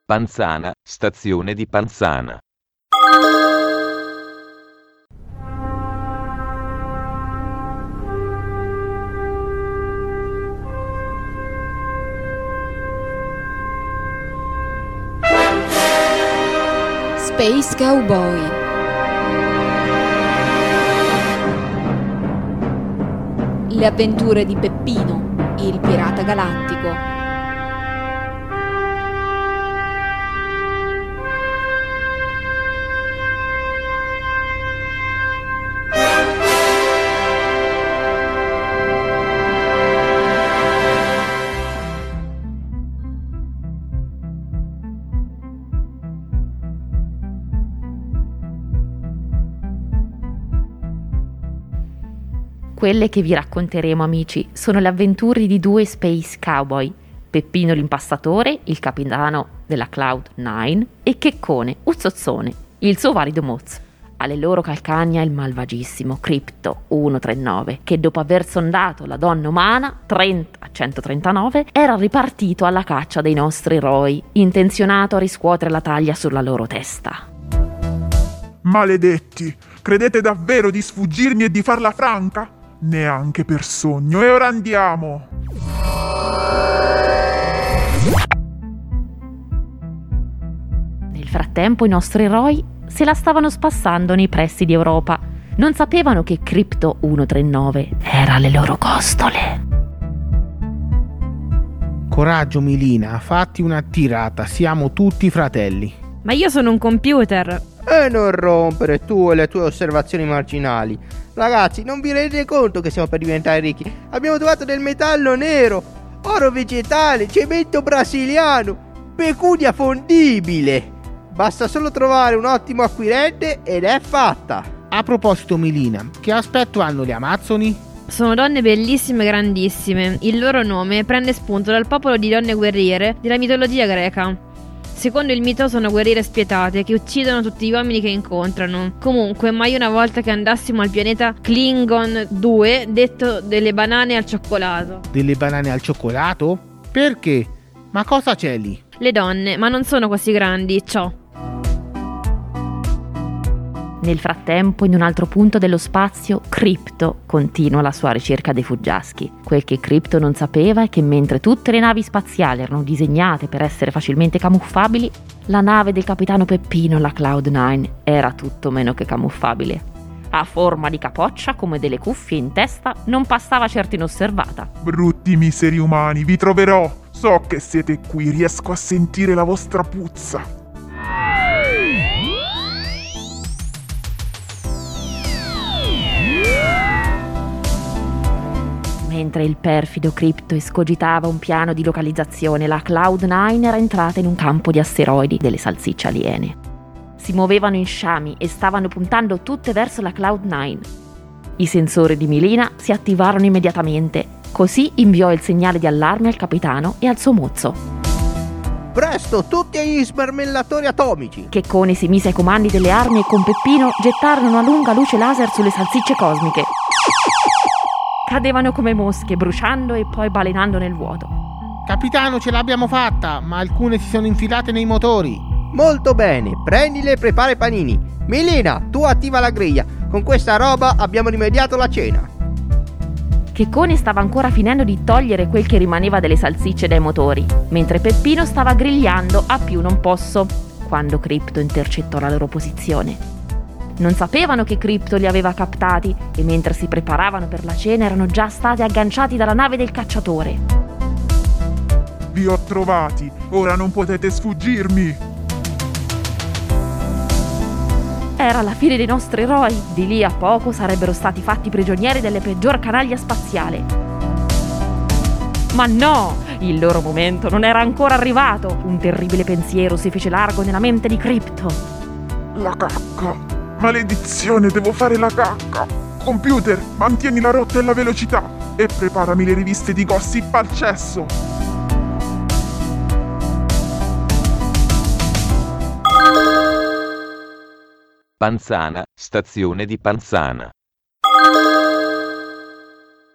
Panzana, stazione di Panzana. Space Cowboy. Le avventure di Peppino, il pirata galattico. Quelle che vi racconteremo, amici, sono le avventure di due Space Cowboy, Peppino l'impastatore, il capitano della Cloud9, e Checcone, Uzzozzone, il suo valido Moz. Alle loro calcagna il malvagissimo Crypto 139, che dopo aver sondato la donna umana 30-139 era ripartito alla caccia dei nostri eroi, intenzionato a riscuotere la taglia sulla loro testa. Maledetti, credete davvero di sfuggirmi e di farla franca? Neanche per sogno, e ora andiamo! Nel frattempo i nostri eroi se la stavano spassando nei pressi di Europa. Non sapevano che Crypto 139 era alle loro costole. Coraggio Milina, fatti una tirata, siamo tutti fratelli. Ma io sono un computer. E non rompere tu e le tue osservazioni marginali. Ragazzi, non vi rendete conto che stiamo per diventare ricchi? Abbiamo trovato del metallo nero, oro vegetale, cemento brasiliano, pecunia fondibile. Basta solo trovare un ottimo acquirente ed è fatta. A proposito Milina, che aspetto hanno le Amazzoni? Sono donne bellissime e grandissime. Il loro nome prende spunto dal popolo di donne guerriere della mitologia greca. Secondo il mito sono guerriere spietate che uccidono tutti gli uomini che incontrano. Comunque, mai una volta che andassimo al pianeta Klingon 2, detto delle banane al cioccolato. Delle banane al cioccolato? Perché? Ma cosa c'è lì? Le donne, ma non sono così grandi, ciò. Nel frattempo, in un altro punto dello spazio, Crypto continua la sua ricerca dei fuggiaschi. Quel che Crypto non sapeva è che mentre tutte le navi spaziali erano disegnate per essere facilmente camuffabili, la nave del capitano Peppino, la Cloud9, era tutto meno che camuffabile. A forma di capoccia, come delle cuffie in testa, non passava certo inosservata. Brutti miseri umani, vi troverò! So che siete qui, riesco a sentire la vostra puzza! Mentre il perfido Crypto escogitava un piano di localizzazione, la Cloud9 era entrata in un campo di asteroidi delle salsicce aliene. Si muovevano in sciami e stavano puntando tutte verso la Cloud9. I sensori di Milina si attivarono immediatamente, così inviò il segnale di allarme al capitano e al suo mozzo. Presto, tutti agli smarmellatori atomici! Checcone si mise ai comandi delle armi e con Peppino gettarono una lunga luce laser sulle salsicce cosmiche. Cadevano come mosche, bruciando e poi balenando nel vuoto. Capitano, ce l'abbiamo fatta, ma alcune si sono infilate nei motori. Molto bene, prendile e prepara i panini. Milina, tu attiva la griglia. Con questa roba abbiamo rimediato la cena. Checcone stava ancora finendo di togliere quel che rimaneva delle salsicce dai motori, mentre Peppino stava grigliando a più non posso, quando Crypto intercettò la loro posizione. Non sapevano che Crypto li aveva captati e mentre si preparavano per la cena erano già stati agganciati dalla nave del cacciatore. Vi ho trovati, ora non potete sfuggirmi! Era la fine dei nostri eroi, di lì a poco sarebbero stati fatti prigionieri delle peggior canaglia spaziale. Ma no, il loro momento non era ancora arrivato. Un terribile pensiero si fece largo nella mente di Crypto. La cacca! Maledizione, devo fare la cacca! Computer, mantieni la rotta e la velocità e preparami le riviste di gossip al cesso! Panzana, stazione di Panzana.